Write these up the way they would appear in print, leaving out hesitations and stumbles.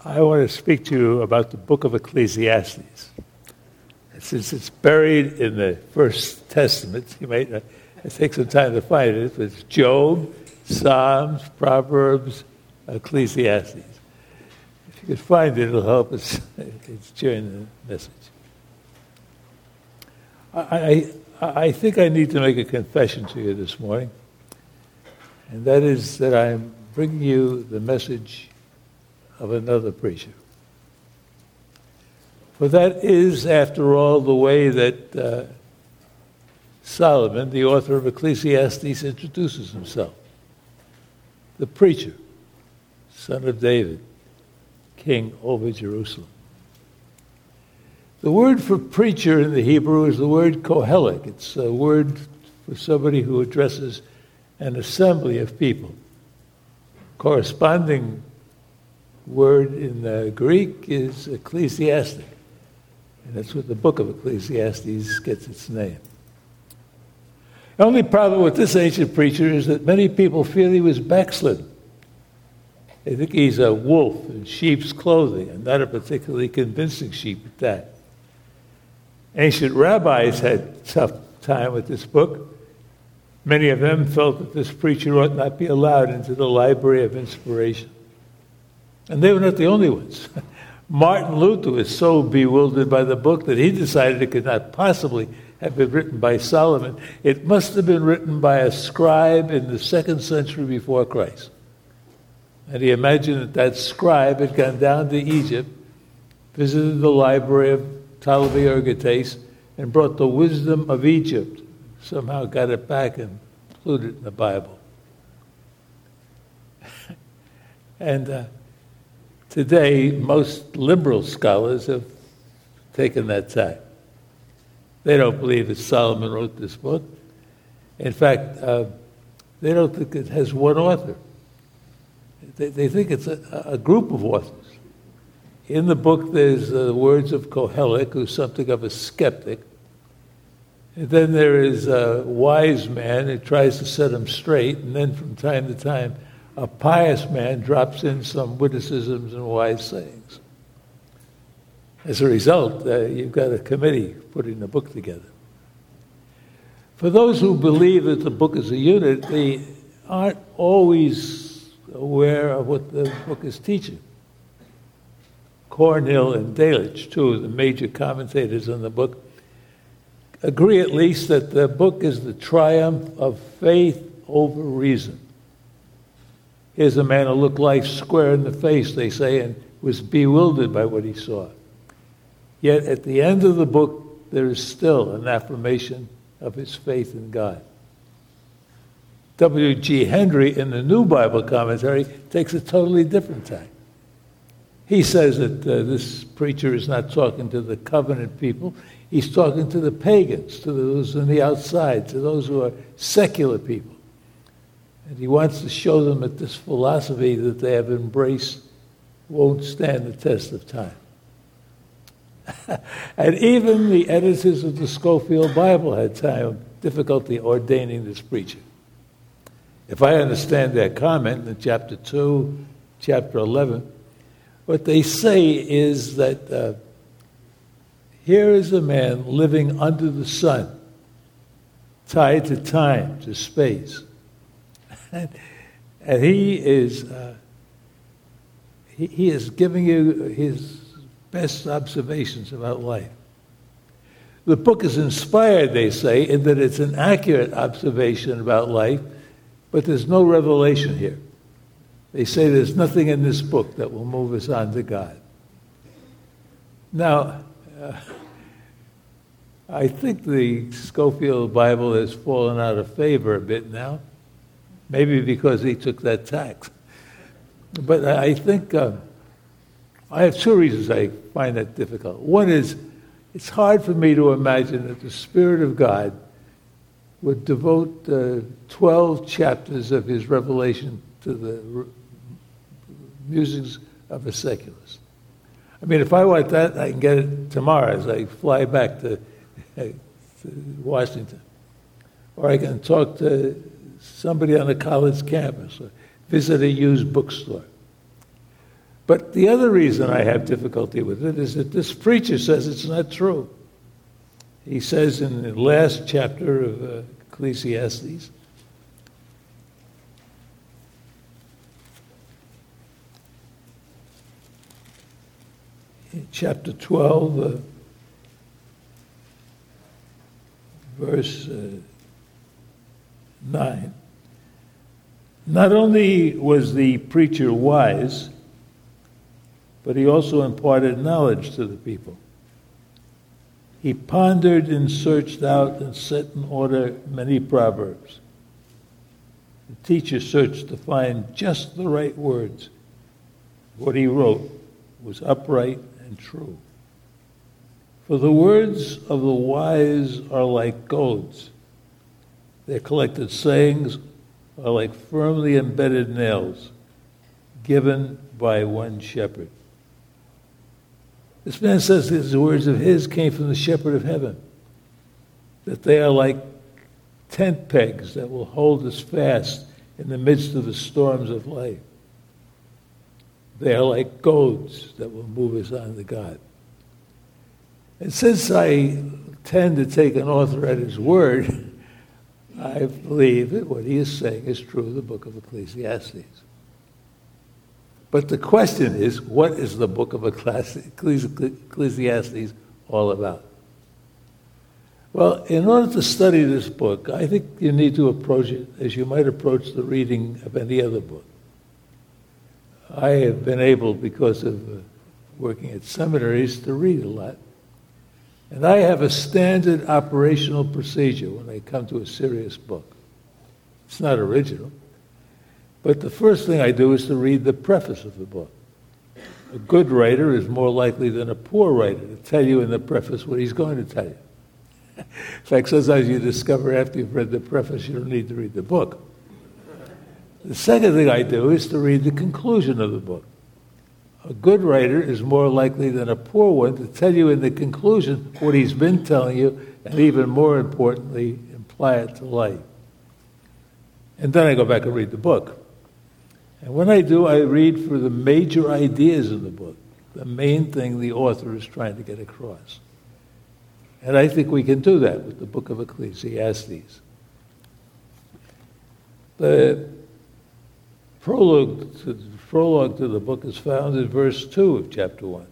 I want to speak to you about the book of Ecclesiastes. Since it's buried in the First Testament, you might take some time to find it. It's Job, Psalms, Proverbs, Ecclesiastes. If you could find it, it'll help us during the message. I think I need to make a confession to you this morning, and that is that I'm bringing you the message of another preacher. For that is, after all, the way that Solomon, the author of Ecclesiastes, introduces himself. The preacher, son of David, king over Jerusalem. The word for preacher in the Hebrew is the word kohelik. It's a word for somebody who addresses an assembly of people. Corresponding word in the Greek is ecclesiastic. And that's what the book of Ecclesiastes gets its name. The only problem with this ancient preacher is that many people feel he was backslidden. They think he's a wolf in sheep's clothing, and not a particularly convincing sheep at that. Ancient rabbis had a tough time with this book. Many of them felt that this preacher ought not be allowed into the library of inspiration. And they were not the only ones. Martin Luther was so bewildered by the book that he decided it could not possibly have been written by Solomon. It must have been written by a scribe in the 2nd century before Christ. And he imagined that that scribe had gone down to Egypt, visited the library of Ptolemy Euergetes, and brought the wisdom of Egypt, somehow got it back and included it in the Bible. And today, most liberal scholars have taken that tack. They don't believe that Solomon wrote this book. In fact, they don't think it has one author. They think it's a group of authors. In the book, there's the words of Kohelik, who's something of a skeptic. And then there is a wise man who tries to set him straight, and then from time to time, a pious man drops in some witticisms and wise sayings. As a result, you've got a committee putting the book together. For those who believe that the book is a unit, they aren't always aware of what the book is teaching. Cornhill and Delitzsch, two of the major commentators on the book, agree at least that the book is the triumph of faith over reason. Here's a man who looked life square in the face, they say, and was bewildered by what he saw. Yet at the end of the book, there is still an affirmation of his faith in God. W.G. Hendry, in the New Bible Commentary, takes a totally different tack. He says that this preacher is not talking to the covenant people. He's talking to the pagans, to those on the outside, to those who are secular people. And he wants to show them that this philosophy that they have embraced won't stand the test of time. And even the editors of the Scofield Bible had difficulty ordaining this preacher. If I understand their comment in chapter 2, chapter 11, what they say is that here is a man living under the sun, tied to time, to space. And he is giving you his best observations about life. The book is inspired, they say, in that it's an accurate observation about life, but there's no revelation here. They say there's nothing in this book that will move us on to God. Now, I think the Scofield Bible has fallen out of favor a bit now, maybe because he took that tax. But I think I have two reasons I find that difficult. One is, it's hard for me to imagine that the Spirit of God would devote 12 chapters of his revelation to the musings of a secularist. I mean, if I want that, I can get it tomorrow as I fly back to Washington. Or I can talk to somebody on a college campus or visit a used bookstore. But the other reason I have difficulty with it is that this preacher says it's not true. He says in the last chapter of Ecclesiastes, in chapter 12, verse 9, not only was the preacher wise, but he also imparted knowledge to the people. He pondered and searched out and set in order many proverbs. The teacher searched to find just the right words. What he wrote was upright and true. For the words of the wise are like goads. Their collected sayings are like firmly embedded nails given by one shepherd. This man says these words of his came from the shepherd of heaven, that they are like tent pegs that will hold us fast in the midst of the storms of life. They are like goads that will move us on to God. And since I tend to take an author at his word, I believe that what he is saying is true of the book of Ecclesiastes. But the question is, what is the book of Ecclesiastes all about? Well, in order to study this book, I think you need to approach it as you might approach the reading of any other book. I have been able, because of working at seminaries, to read a lot. And I have a standard operational procedure when I come to a serious book. It's not original. But the first thing I do is to read the preface of the book. A good writer is more likely than a poor writer to tell you in the preface what he's going to tell you. In fact, sometimes you discover after you've read the preface you don't need to read the book. The second thing I do is to read the conclusion of the book. A good writer is more likely than a poor one to tell you in the conclusion what he's been telling you, and even more importantly, apply it to life. And then I go back and read the book. And when I do, I read for the major ideas in the book, the main thing the author is trying to get across. And I think we can do that with the book of Ecclesiastes. The prologue to the book is found in verse 2 of chapter 1.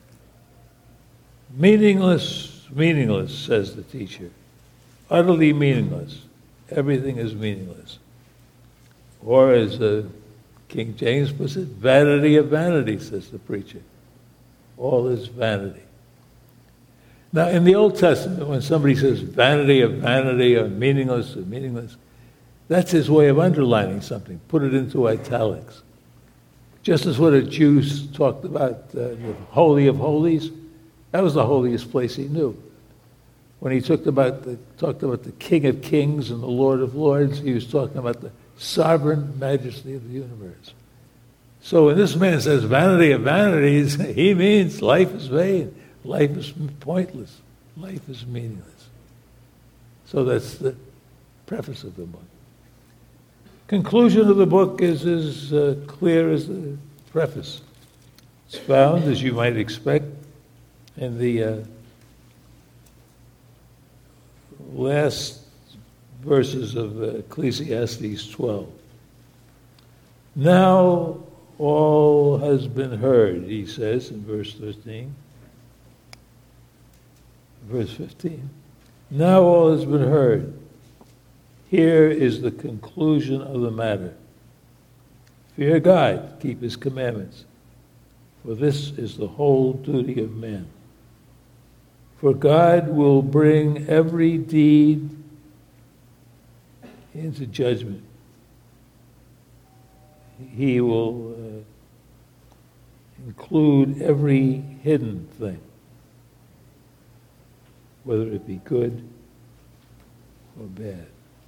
Meaningless, meaningless, says the teacher. Utterly meaningless. Everything is meaningless. Or as King James puts it, vanity of vanity, says the preacher. All is vanity. Now, in the Old Testament, when somebody says vanity of vanity or meaningless, that's his way of underlining something. Put it into italics. Just as when a Jew talked about the Holy of Holies, that was the holiest place he knew. When he talked about the King of Kings and the Lord of Lords, he was talking about the sovereign majesty of the universe. So when this man says vanity of vanities, he means life is vain, life is pointless, life is meaningless. So that's the preface of the book. Conclusion of the book is as clear as the preface. It's found, as you might expect, in the last verses of Ecclesiastes 12. Now all has been heard, he says in verse 13. Verse 15. Now all has been heard. Here is the conclusion of the matter. Fear God, keep his commandments, for this is the whole duty of man. For God will bring every deed into judgment. He will include every hidden thing, whether it be good or bad.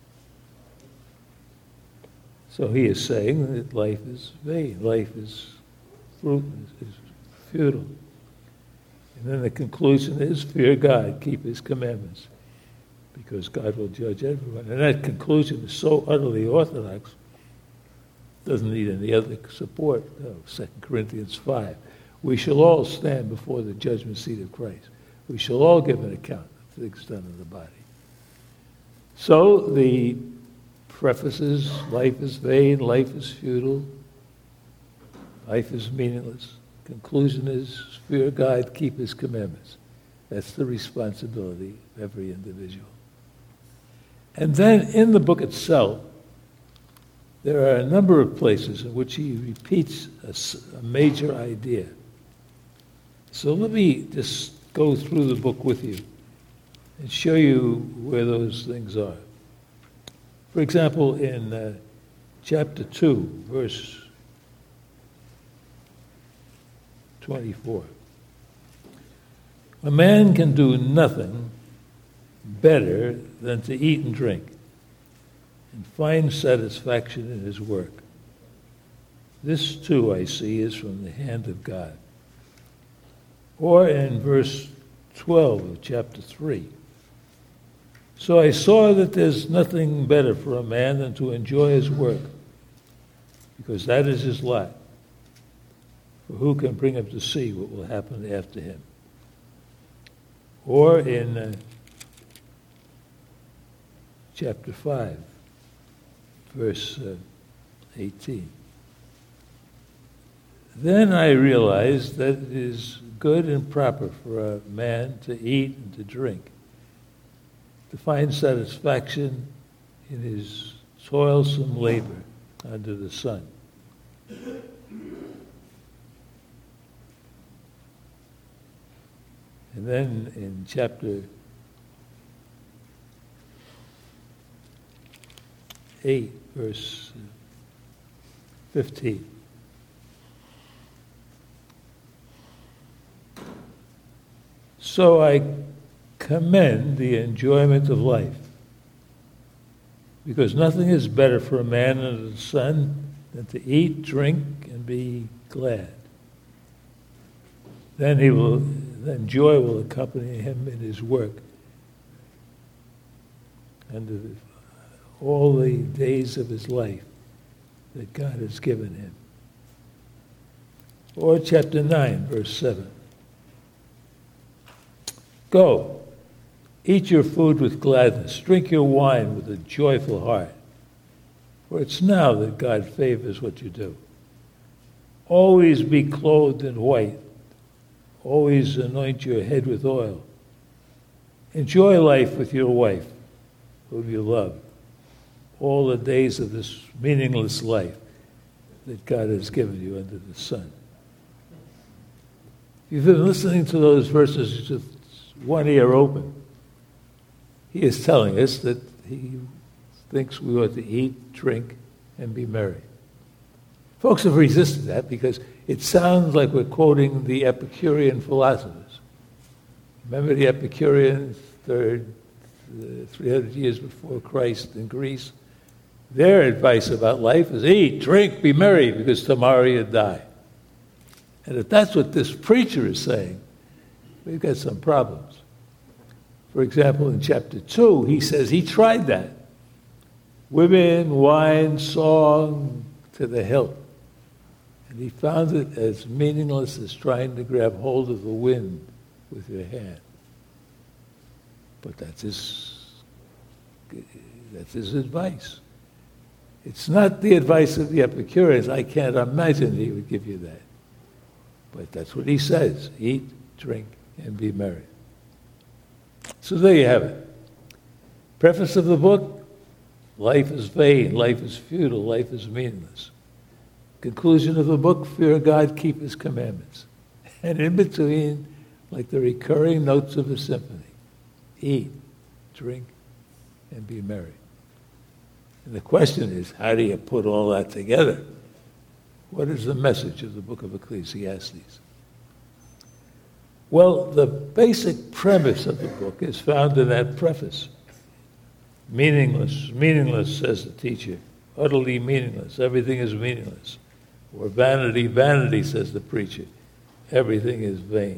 So he is saying that life is vain, life is fruitless, is futile. And then the conclusion is, fear God, keep his commandments, because God will judge everyone. And that conclusion is so utterly orthodox Doesn't need any other support. 2 Corinthians 5. We shall all stand before the judgment seat of Christ. We shall all give an account of things done in the body. So the preface is, life is vain, life is futile, life is meaningless. Conclusion is, fear God, keep his commandments. That's the responsibility of every individual. And then in the book itself, there are a number of places in which he repeats a major idea. So let me just go through the book with you and show you where those things are. For example, in chapter 2, verse 24. A man can do nothing better than to eat and drink and find satisfaction in his work. This, too, I see, is from the hand of God. Or in verse 12 of chapter 3. So I saw that there's nothing better for a man than to enjoy his work, because that is his lot. For who can bring him to see what will happen after him? Or in chapter 5, verse 18. Then I realized that it is good and proper for a man to eat and to drink, to find satisfaction in his toilsome labor under the sun. And then in chapter 8, verse 15. So I commend the enjoyment of life, because nothing is better for a man under the sun than to eat, drink, and be glad. Then joy will accompany him in his work and all the days of his life that God has given him. Or chapter 9, verse 7. Go, eat your food with gladness, drink your wine with a joyful heart, for it's now that God favors what you do. Always be clothed in white. Always anoint your head with oil. Enjoy life with your wife, whom you love, all the days of this meaningless life that God has given you under the sun. You've been listening to those verses with one ear open. He is telling us that he thinks we ought to eat, drink, and be merry. Folks have resisted that because it sounds like we're quoting the Epicurean philosophers. Remember the Epicureans, 300 years before Christ in Greece? Their advice about life is eat, drink, be merry, because tomorrow you die. And if that's what this preacher is saying, we've got some problems. For example, in chapter 2, he says he tried that. Women, wine, song, to the hilt. And he found it as meaningless as trying to grab hold of the wind with your hand. But that's his advice. It's not the advice of the Epicureans. I can't imagine he would give you that. But that's what he says. Eat, drink, and be merry. So there you have it. Preface of the book, life is vain, life is futile, life is meaningless. Conclusion of the book, fear God, keep his commandments. And in between, like the recurring notes of a symphony, eat, drink, and be merry. And the question is, how do you put all that together? What is the message of the book of Ecclesiastes? Well, the basic premise of the book is found in that preface. Meaningless, meaningless, says the teacher. Utterly meaningless. Everything is meaningless. Or vanity, vanity, says the preacher. Everything is vain.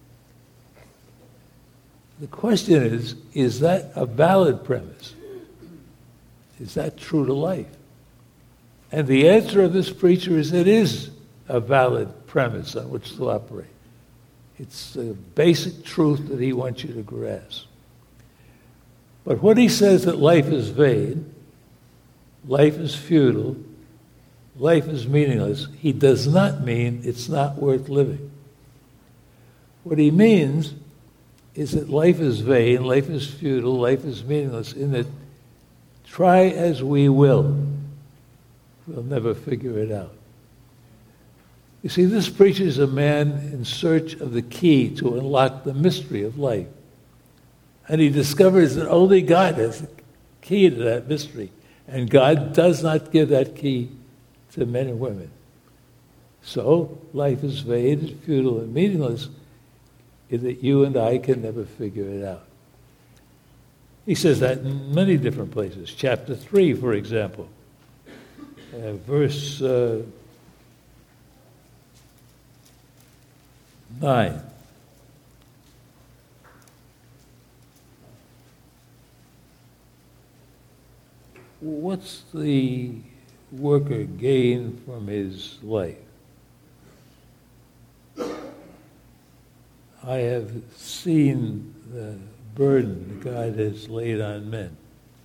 The question is that a valid premise? Is that true to life? And the answer of this preacher is it is a valid premise on which to operate. It's a basic truth that he wants you to grasp. But when he says that life is vain, life is futile, life is meaningless, he does not mean it's not worth living. What he means is that life is vain, life is futile, life is meaningless, in that try as we will, we'll never figure it out. You see, this preacher is a man in search of the key to unlock the mystery of life. And he discovers that only God has the key to that mystery. And God does not give that key to men and women. So, life is vain, it's futile, and meaningless, in that you and I can never figure it out. He says that in many different places. Chapter 3, for example, verse 9. What's the worker gain from his life? I have seen the burden God has laid on men.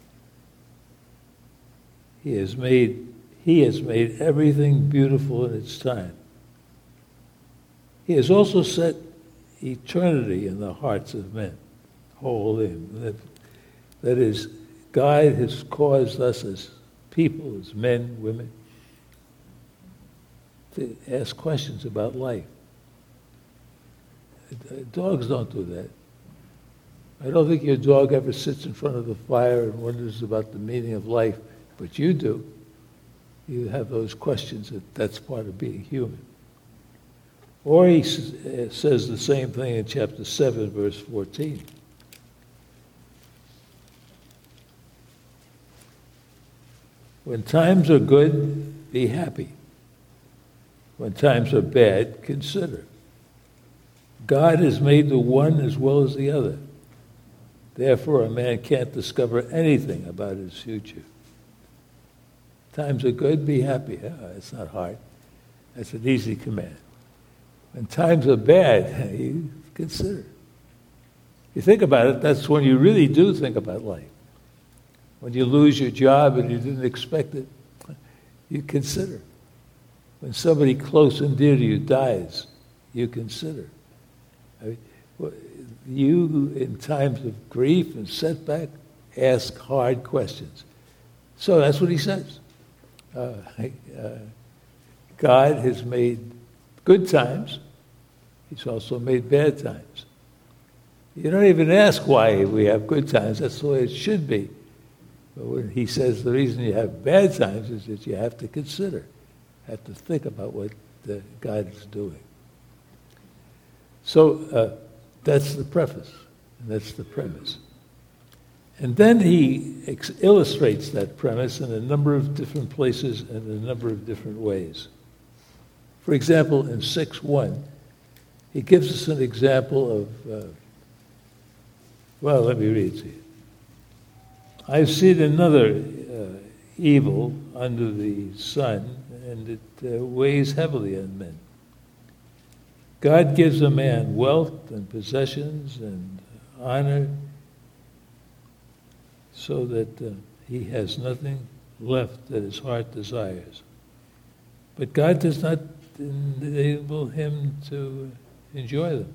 He has made everything beautiful in its time. He has also set eternity in the hearts of men. Whole in. That is, God has caused us as people, as men, women, to ask questions about life. Dogs don't do that. I don't think your dog ever sits in front of the fire and wonders about the meaning of life, but you do. You have those questions. That's part of being human. Or he says the same thing in chapter 7, verse 14. When times are good, be happy. When times are bad, consider. God has made the one as well as the other. Therefore, a man can't discover anything about his future. Times are good, be happy. It's not hard. That's an easy command. When times are bad, you consider. You think about it, that's when you really do think about life. When you lose your job and you didn't expect it, you consider. When somebody close and dear to you dies, you consider. You, in times of grief and setback, ask hard questions. So that's what he says. God has made good times. He's also made bad times. You don't even ask why we have good times. That's the way it should be. But when he says the reason you have bad times is that you have to consider, have to think about what God is doing. So that's the preface, and that's the premise. And then he illustrates that premise in a number of different places and in a number of different ways. For example, in 6:1, he gives us an example of, let me read it to you. I've seen another evil under the sun, and it weighs heavily on men. God gives a man wealth and possessions and honor so that he has nothing left that his heart desires. But God does not enable him to enjoy them.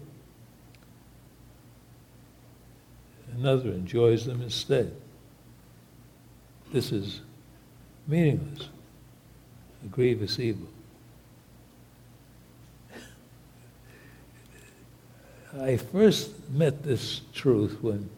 Another enjoys them instead. This is meaningless, a grievous evil. I first met this truth when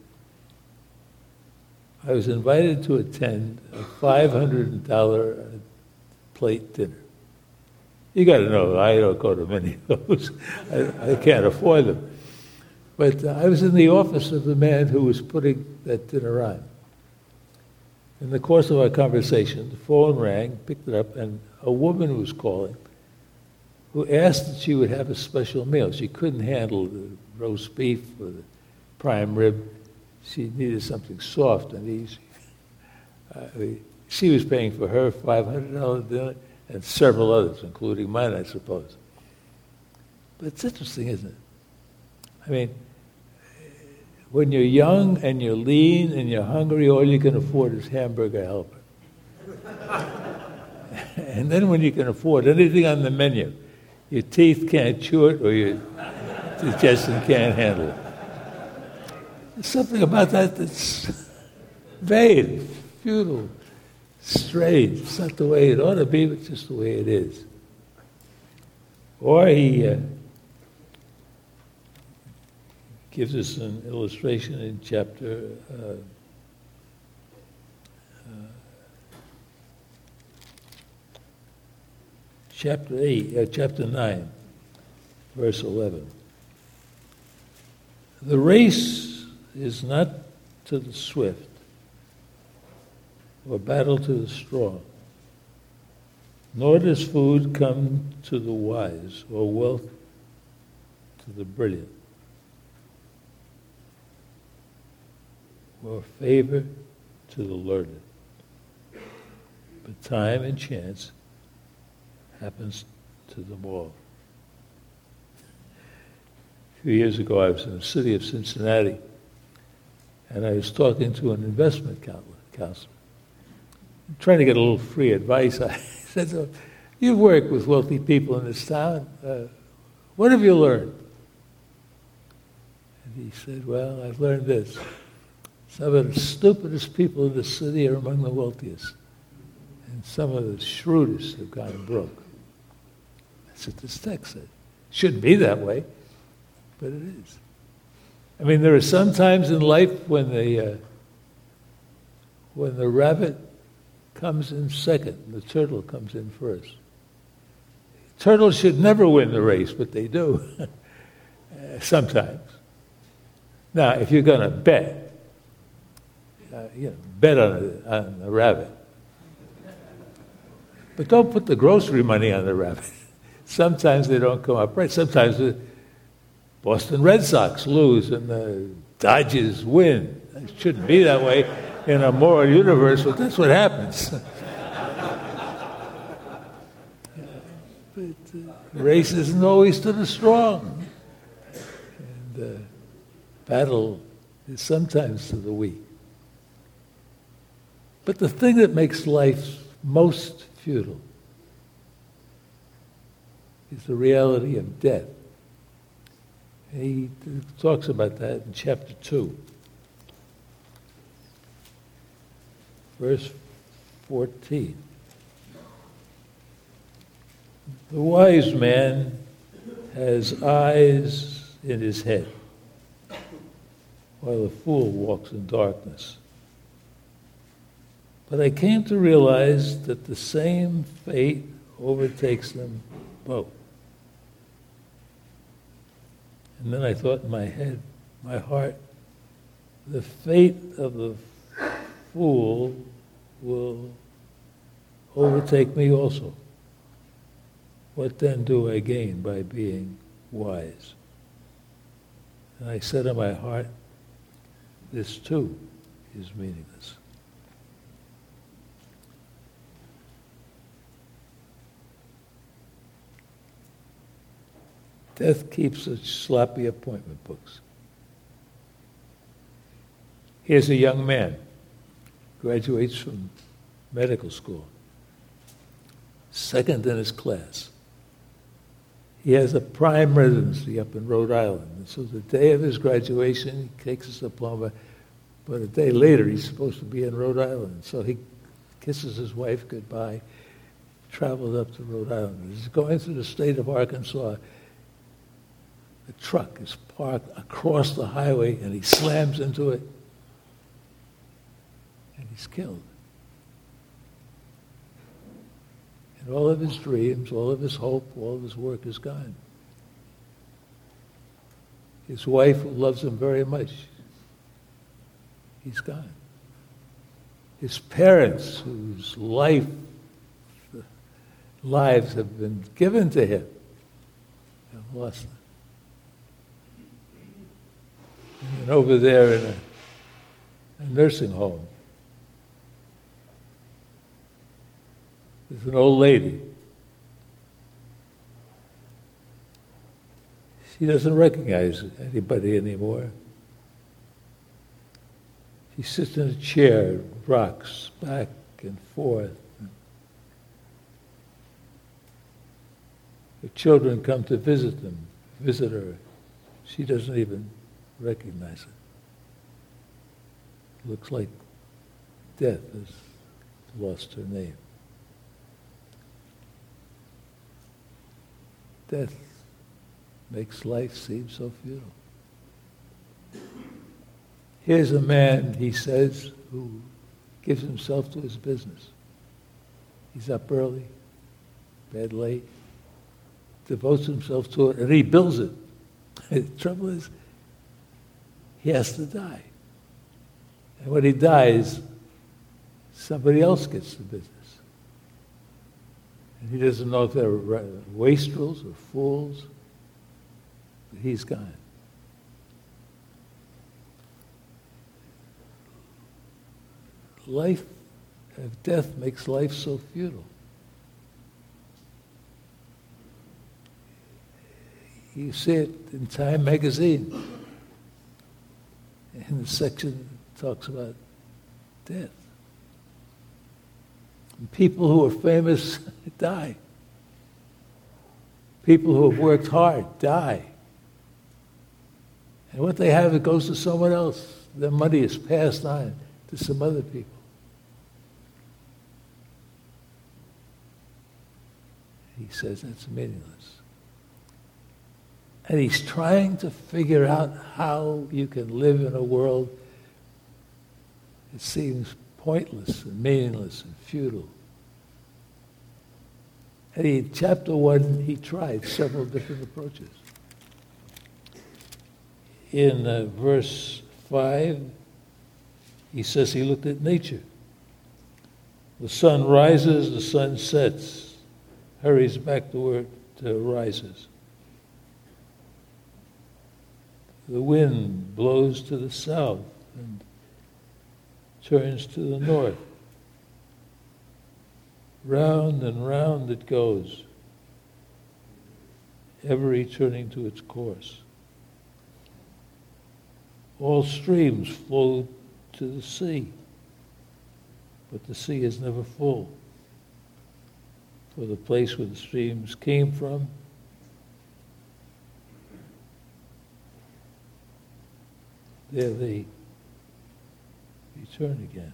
I was invited to attend a $500 plate dinner. You got to know, I don't go to many of those. I can't afford them. But I was in the office of the man who was putting that dinner on. In the course of our conversation, the phone rang, picked it up, and a woman was calling who asked that she would have a special meal. She couldn't handle the roast beef or the prime rib. She needed something soft and easy. She was paying for her $500 dinner and several others, including mine, I suppose. But it's interesting, isn't it? I mean, when you're young and you're lean and you're hungry, all you can afford is hamburger helper. And then when you can afford anything on the menu, your teeth can't chew it or your digestion can't handle it. There's something about that that's vain, futile, strange. It's not the way it ought to be, but just the way it is. Or he gives us an illustration in chapter 9, verse 11. The race is not to the swift, or battle to the strong, nor does food come to the wise, or wealth to the brilliant, or favor to the learned. But time and chance happens to them all. A few years ago, I was in the city of Cincinnati, and I was talking to an investment counselor. Trying to get a little free advice. I said to him, "You've worked with wealthy people in this town. What have you learned?" And he said, "Well, I've learned this. Some of the stupidest people in the city are among the wealthiest, and some of the shrewdest have gone broke." That's what this text said. Shouldn't be that way, but it is. I mean, there are some times in life when the rabbit comes in second, and the turtle comes in first. Turtles should never win the race, but they do sometimes. Now, if you're going to bet, bet on the rabbit. But don't put the grocery money on the rabbit. Sometimes they don't come up right. Sometimes the Boston Red Sox lose and the Dodgers win. It shouldn't be that way in a moral universe, but that's what happens. But race isn't always to the strong. And battle is sometimes to the weak. But the thing that makes life most futile is the reality of death. He talks about that in chapter 2, verse 14. The wise man has eyes in his head, while the fool walks in darkness. But I came to realize that the same fate overtakes them both. And then I thought in my heart, the fate of the fool will overtake me also. What then do I gain by being wise? And I said in my heart, this too is meaningless. Death keeps such sloppy appointment books. Here's a young man, graduates from medical school, second in his class. He has a prime residency up in Rhode Island. And so the day of his graduation, he takes his diploma, but a day later he's supposed to be in Rhode Island. So he kisses his wife goodbye, travels up to Rhode Island. He's going through the state of Arkansas. The truck is parked across the highway, and he slams into it, and he's killed. And all of his dreams, all of his hope, all of his work is gone. His wife, who loves him very much, he's gone. His parents, whose lives have been given to him, have lost them. And over there in a nursing home, There's an old lady. She doesn't recognize anybody anymore. She sits in a chair, rocks back and forth. Her children come to visit her. She doesn't even recognize it. Looks like death has lost her name. Death makes life seem so futile. Here's a man, he says, who gives himself to his business. He's up early, bed late, devotes himself to it, and he builds it. The trouble is, he has to die. And when he dies, somebody else gets the business. And he doesn't know if they're wastrels or fools, but he's gone. Life of death makes life so futile. You see it in Time magazine. In the section that talks about death. And people who are famous die. People who have worked hard die. And what they have, it goes to someone else. Their money is passed on to some other people. He says that's meaningless. And he's trying to figure out how you can live in a world that seems pointless and meaningless and futile. And in chapter 1, he tried several different approaches. In verse 5, he says he looked at nature. The sun rises, the sun sets, hurries back to where it rises. The wind blows to the south and turns to the north. Round and round it goes, ever returning to its course. All streams flow to the sea, but the sea is never full. For the place where the streams came from, there they return again.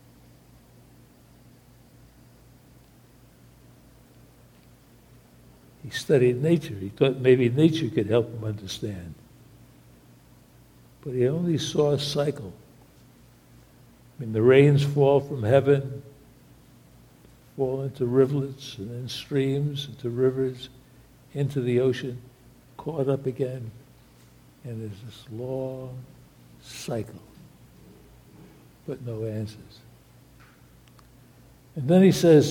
He studied nature. He thought maybe nature could help him understand. But he only saw a cycle. I mean, the rains fall from heaven, fall into rivulets, and then streams, into rivers, into the ocean, caught up again. And there's this long cycle, but no answers. And then he says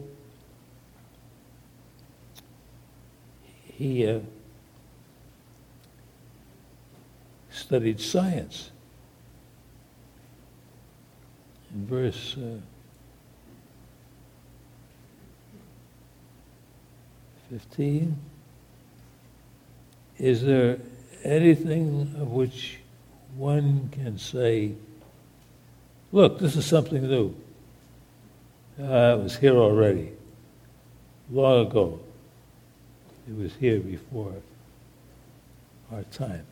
he studied science. In verse 15, is there anything of which one can say, look, this is something new. It was here already, long ago. It was here before our time.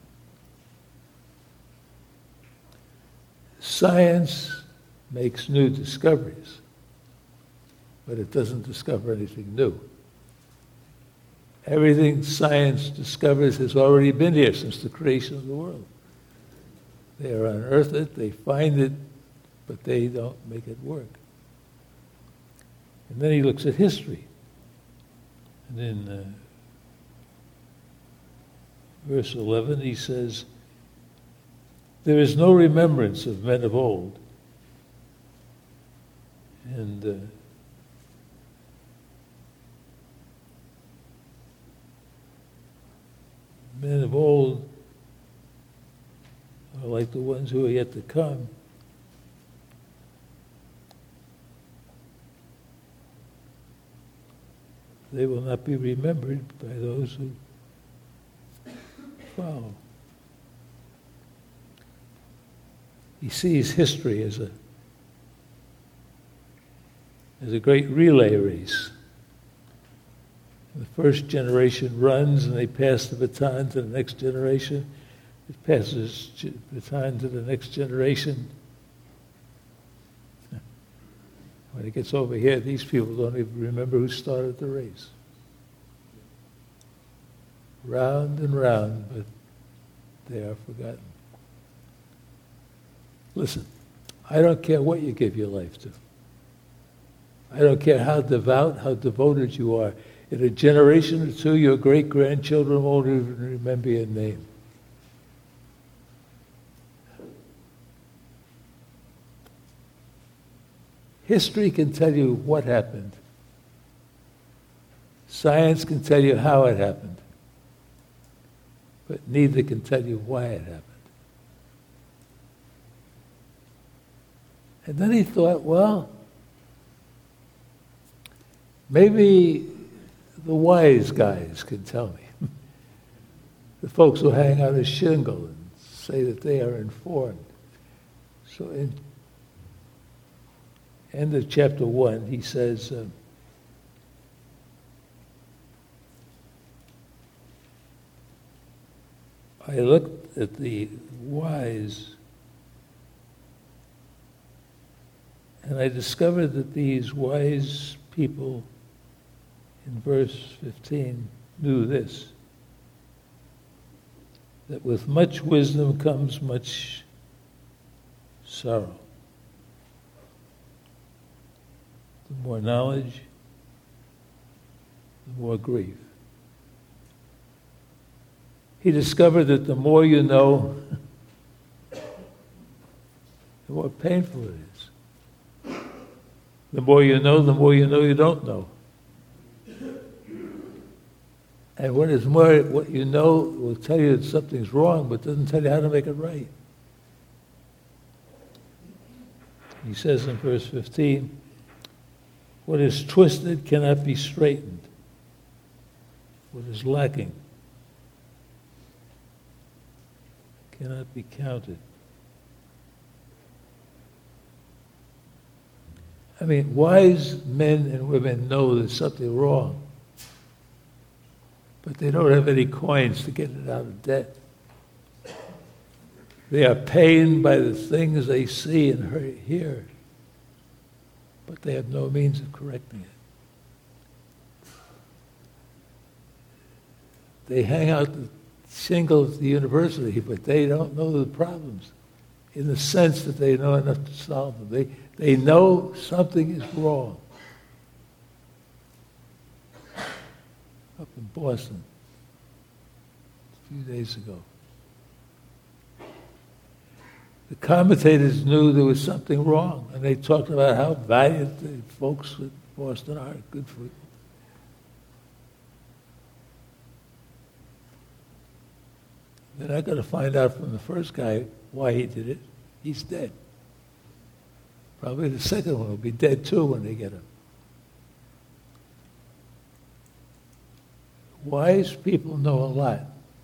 Science makes new discoveries, but it doesn't discover anything new. Everything science discovers has already been here since the creation of the world. They unearth it, they find it, but they don't make it work. And then he looks at history. And in verse 11 he says, there is no remembrance of men of old. And men of old are like the ones who are yet to come. they will not be remembered by those who follow. He sees history as a great relay race. The first generation runs and they pass the baton to the next generation. It passes the baton to the next generation. When it gets over here, these people don't even remember who started the race. Round and round, but they are forgotten. Listen, I don't care what you give your life to. I don't care how devout, how devoted you are. In a generation or two, your great-grandchildren won't even remember your name. History can tell you what happened. Science can tell you how it happened. But neither can tell you why it happened. And then he thought, well, maybe the wise guys can tell me. The folks who hang out a shingle and say that they are informed. So in end of chapter 1, he says, I looked at the wise and I discovered that these wise people in verse 15 knew this, that with much wisdom comes much sorrow. The more knowledge, the more grief. He discovered that the more you know, the more painful it is. The more you know you don't know. And what is more, what you know will tell you that something's wrong, but doesn't tell you how to make it right. He says in verse 15, what is twisted cannot be straightened. What is lacking cannot be counted. I mean, wise men and women know there's something wrong, but they don't have any coins to get it out of debt. They are pained by the things they see and hear, but they have no means of correcting it. They hang out the shingles at the university, but they don't know the problems in the sense that they know enough to solve them. They know something is wrong. Up in Boston a few days ago. The commentators knew there was something wrong, and they talked about how valiant the folks at Boston are. Good for you. They're not going to find out from the first guy why he did it. He's dead. Probably the second one will be dead too when they get him. Wise people know a lot.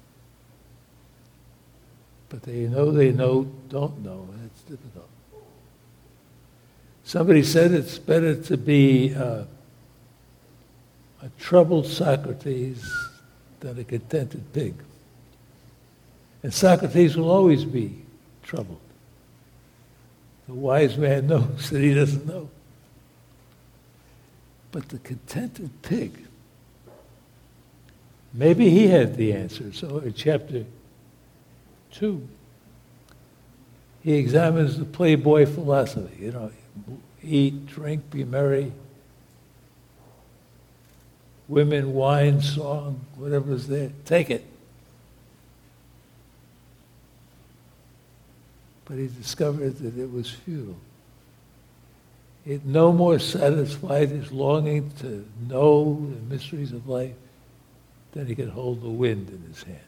But they know, don't know, and it's difficult. Somebody said it's better to be a troubled Socrates than a contented pig. And Socrates will always be troubled. The wise man knows that he doesn't know. But the contented pig, maybe he had the answer. So in chapter 2, he examines the playboy philosophy. Eat, drink, be merry. Women, wine, song, whatever's there, take it. But he discovered that it was futile. It no more satisfied his longing to know the mysteries of life than he could hold the wind in his hand.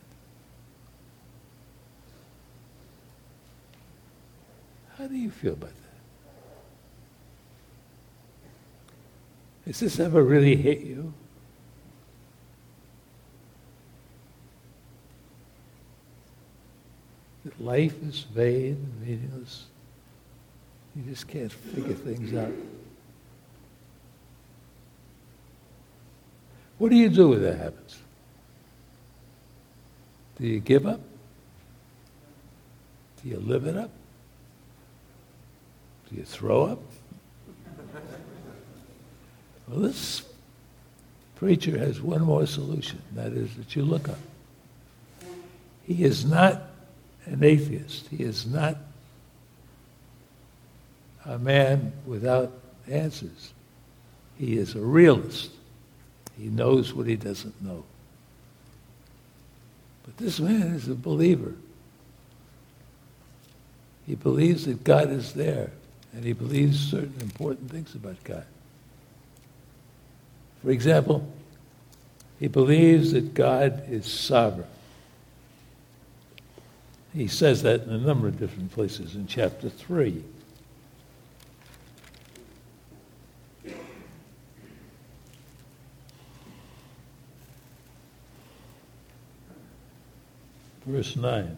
How do you feel about that? Has this ever really hit you? that life is vain and meaningless. You just can't figure things out. What do you do when that happens? Do you give up? Do you live it up? Do you throw up? Well, this preacher has one more solution. That is that you look up. He is not an atheist. He is not a man without answers. He is a realist. He knows what he doesn't know. But this man is a believer. He believes that God is there, and he believes certain important things about God. For example, he believes that God is sovereign. He says that in a number of different places in chapter 3. Verse 9.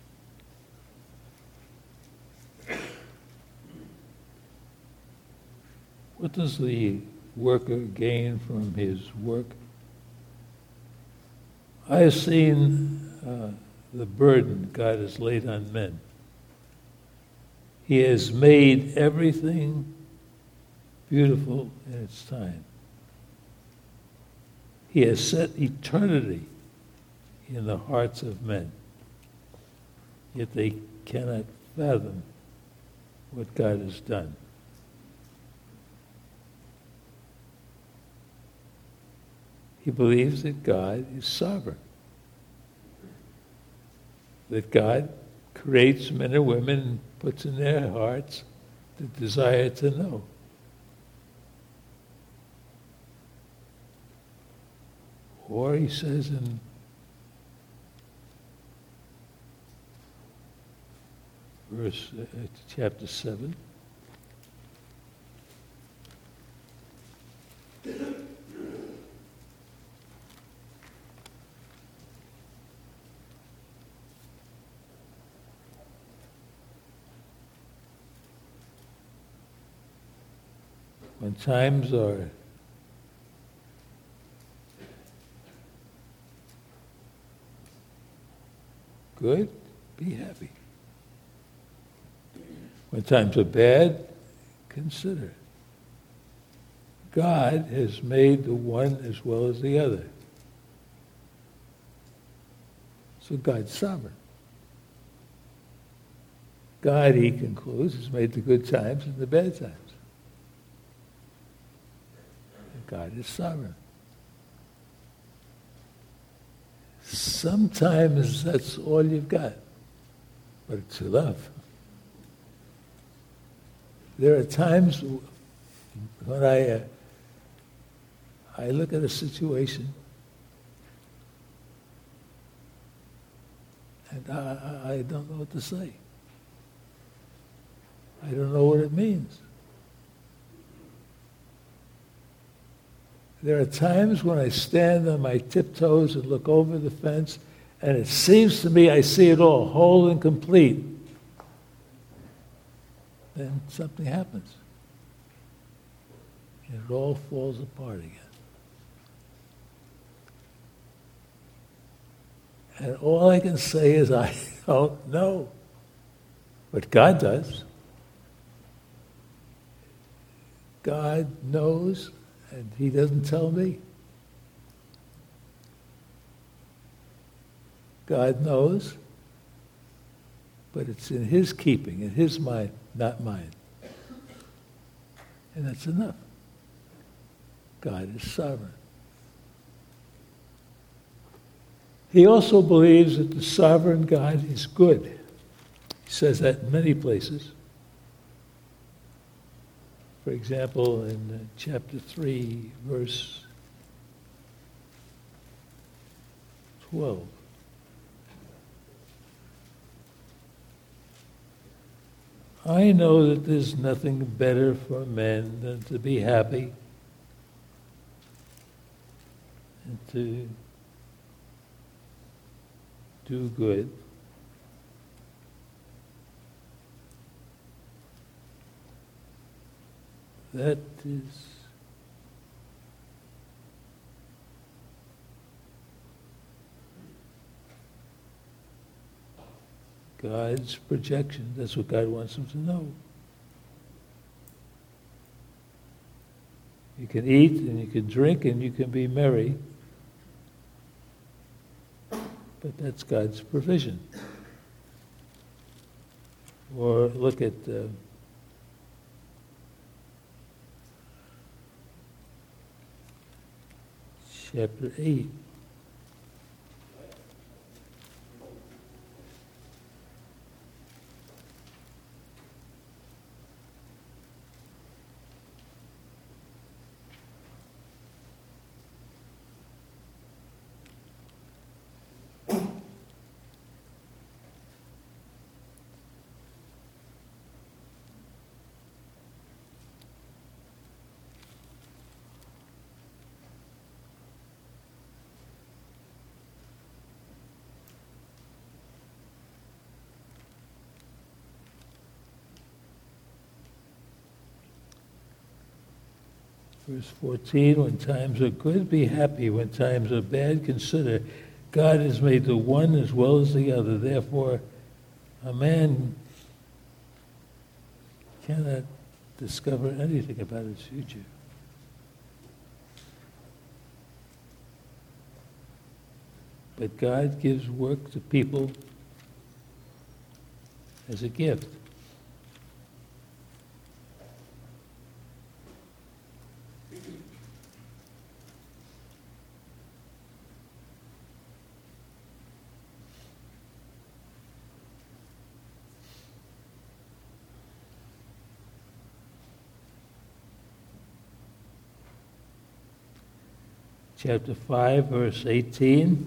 What does the worker gain from his work? I have seen the burden God has laid on men. He has made everything beautiful in its time. He has set eternity in the hearts of men, yet they cannot fathom what God has done. He believes that God is sovereign, that God creates men and women and puts in their hearts the desire to know. Or he says in chapter 7, when times are good, be happy. When times are bad, consider. God has made the one as well as the other. So God's sovereign. God, he concludes, has made the good times and the bad times. And God is sovereign. Sometimes that's all you've got, but it's enough. There are times when I look at a situation and I don't know what to say. I don't know what it means. There are times when I stand on my tiptoes and look over the fence, and it seems to me I see it all, whole and complete. Then something happens. And it all falls apart again. And all I can say is, I don't know. But God does. God knows, and he doesn't tell me. God knows, but it's in his keeping, in his mind, not mine. And that's enough. God is sovereign. He also believes that the sovereign God is good. He says that in many places. For example, in chapter 3, verse 12. I know that there's nothing better for men than to be happy and to do good That is God's projection. That's what God wants them to know. You can eat and you can drink and you can be merry, but that's God's provision. Or look at chapter 8. Verse 14, when times are good, be happy. When times are bad, consider God has made the one as well as the other. Therefore, a man cannot discover anything about his future. But God gives work to people as a gift. Chapter 5, verse 18.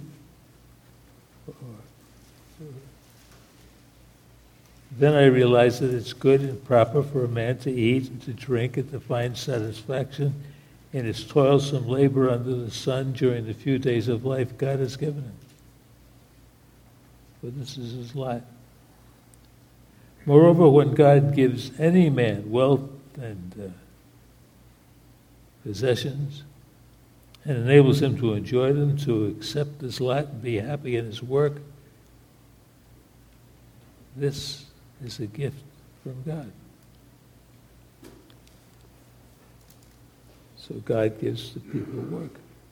Then I realized that it's good and proper for a man to eat and to drink and to find satisfaction in his toilsome labor under the sun during the few days of life God has given him. For this is his lot. Moreover, when God gives any man wealth and possessions, and enables him to enjoy them, to accept his lot and be happy in his work, this is a gift from God. So God gives the people work.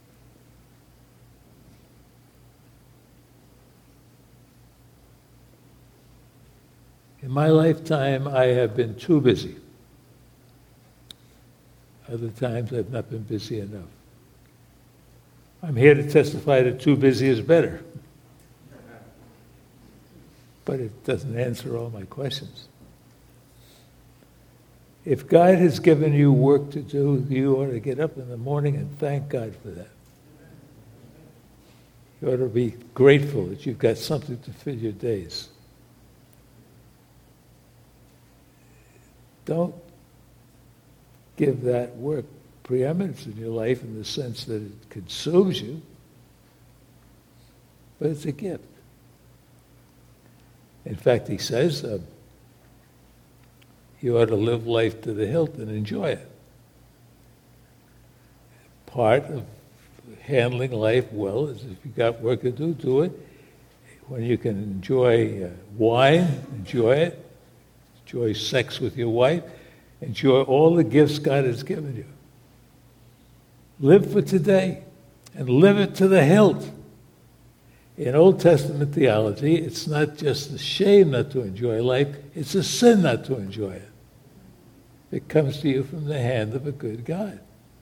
In my lifetime, I have been too busy. Other times, I've not been busy enough. I'm here to testify that too busy is better. But it doesn't answer all my questions. If God has given you work to do, you ought to get up in the morning and thank God for that. You ought to be grateful that you've got something to fill your days. Don't give that work preeminence in your life in the sense that it consumes you, but it's a gift. In fact, he says you ought to live life to the hilt and enjoy it. Part of handling life well is if you've got work to do it. When you can enjoy wine, enjoy it. Enjoy sex with your wife. Enjoy all the gifts God has given you. Live for today and live it to the hilt. In Old Testament theology, it's not just a shame not to enjoy life, it's a sin not to enjoy it. It comes to you from the hand of a good God.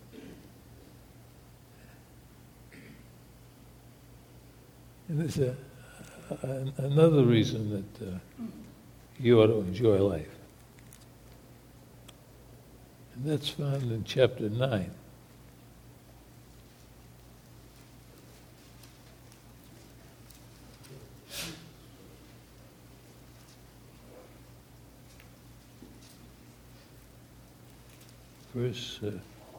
And there's another reason that you ought to enjoy life. And that's found in chapter 9. Verse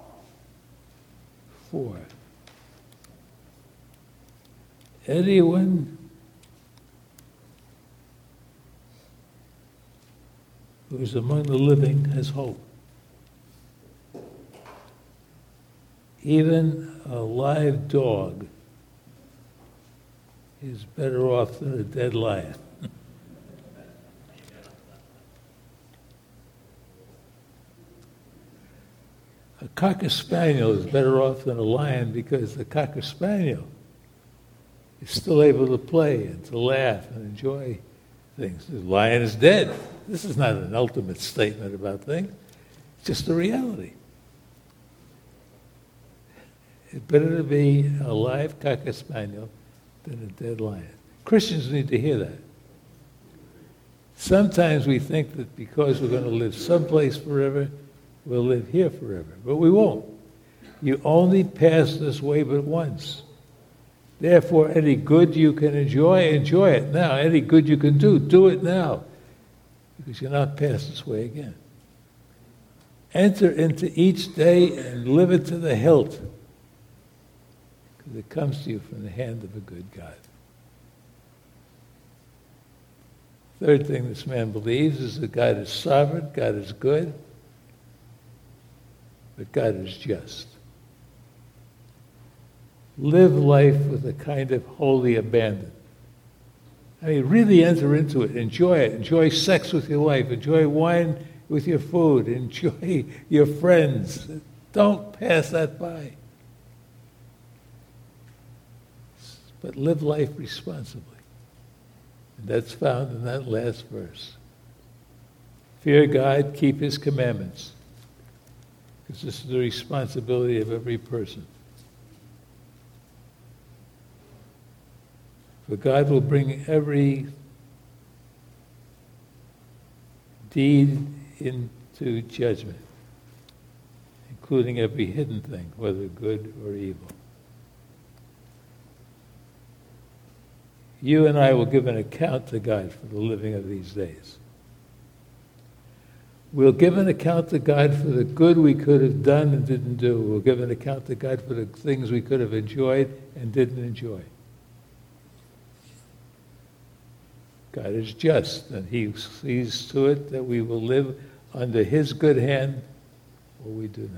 4. Anyone who is among the living has hope. even a live dog is better off than a dead lion. A Cocker Spaniel is better off than a lion because the Cocker Spaniel is still able to play and to laugh and enjoy things. The lion is dead. This is not an ultimate statement about things. It's just a reality. It's better to be a live Cocker Spaniel than a dead lion. Christians need to hear that. Sometimes we think that because we're going to live someplace forever, we'll live here forever. But we won't. You only pass this way but once. Therefore, any good you can enjoy it now. Any good you can do it now. Because you're not past this way again. Enter into each day and live it to the hilt. Because it comes to you from the hand of a good God. Third thing this man believes is that God is sovereign, God is good, but God is just. Live life with a kind of holy abandon. I mean, really enter into it. Enjoy it. Enjoy sex with your wife. Enjoy wine with your food. Enjoy your friends. Don't pass that by. But live life responsibly. And that's found in that last verse. Fear God, keep His commandments. Because this is the responsibility of every person. For God will bring every deed into judgment, including every hidden thing, whether good or evil. You and I will give an account to God for the living of these days. We'll give an account to God for the good we could have done and didn't do. We'll give an account to God for the things we could have enjoyed and didn't enjoy. God is just, and He sees to it that we will live under His good hand or we do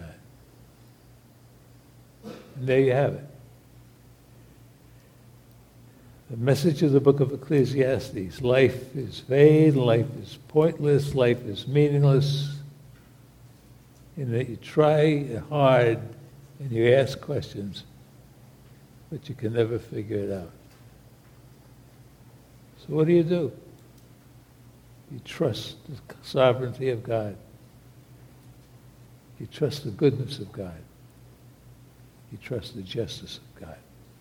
not. And there you have it. The message of the book of Ecclesiastes. Life is vain, life is pointless, life is meaningless. In that you try hard and you ask questions, but you can never figure it out. So what do? You trust the sovereignty of God. You trust the goodness of God. You trust the justice of God.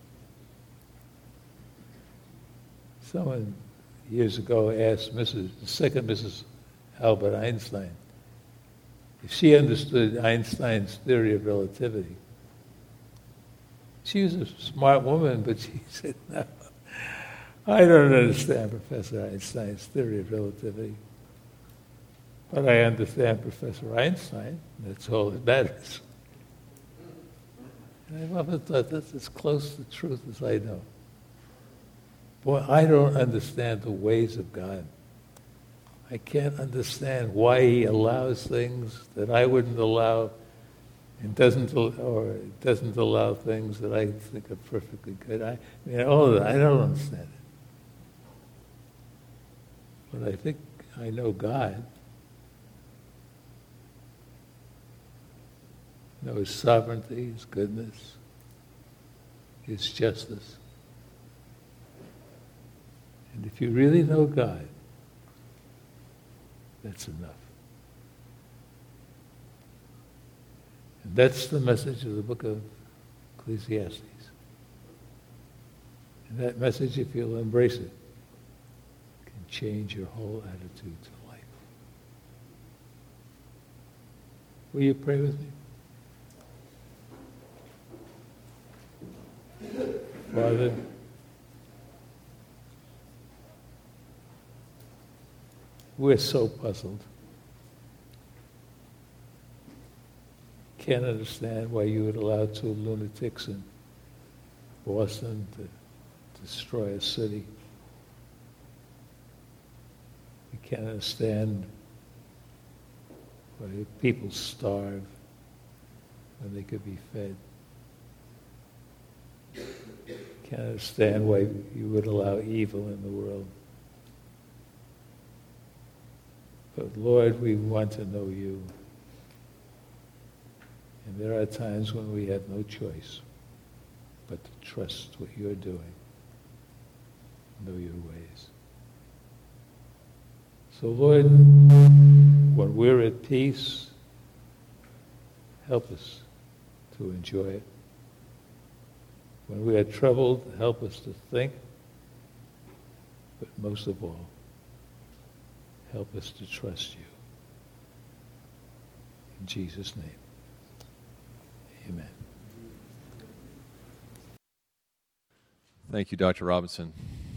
Someone years ago asked the second Mrs. Albert Einstein if she understood Einstein's theory of relativity. She was a smart woman, but she said, no, I don't understand Professor Einstein's theory of relativity. But I understand Professor Einstein. That's all that matters. And I've often thought that's as close to truth as I know. Boy, I don't understand the ways of God. I can't understand why He allows things that I wouldn't allow and doesn't allow things that I think are perfectly good. I don't understand it. But I think I know God. I know His sovereignty, His goodness, His justice. And if you really know God, that's enough. And that's the message of the book of Ecclesiastes. And that message, if you'll embrace it, can change your whole attitude to life. Will you pray with me? Father, we're so puzzled. Can't understand why you would allow two lunatics in Boston to destroy a city. We can't understand why people starve when they could be fed. Can't understand why you would allow evil in the world. But Lord, we want to know you. And there are times when we have no choice but to trust what you're doing, know your ways. So Lord, when we're at peace, help us to enjoy it. When we are troubled, help us to think. But most of all, help us to trust you. In Jesus' name, amen. Thank you, Dr. Robinson.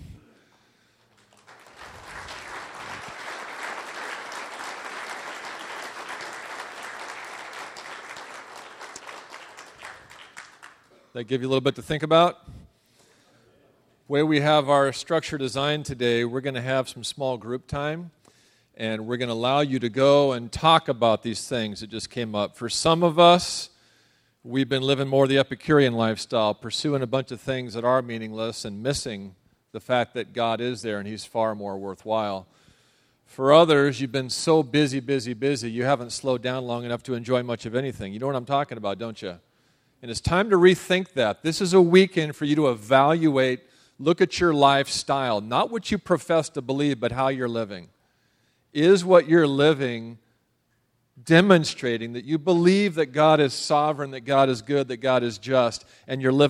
That give you a little bit to think about? The way we have our structure designed today, we're going to have some small group time, and we're going to allow you to go and talk about these things that just came up. For some of us, we've been living more of the Epicurean lifestyle, pursuing a bunch of things that are meaningless and missing the fact that God is there and He's far more worthwhile. For others, you've been so busy, you haven't slowed down long enough to enjoy much of anything. You know what I'm talking about, don't you? And it's time to rethink that. This is a weekend for you to evaluate, look at your lifestyle, not what you profess to believe, but how you're living. Is what you're living demonstrating that you believe that God is sovereign, that God is good, that God is just, and you're living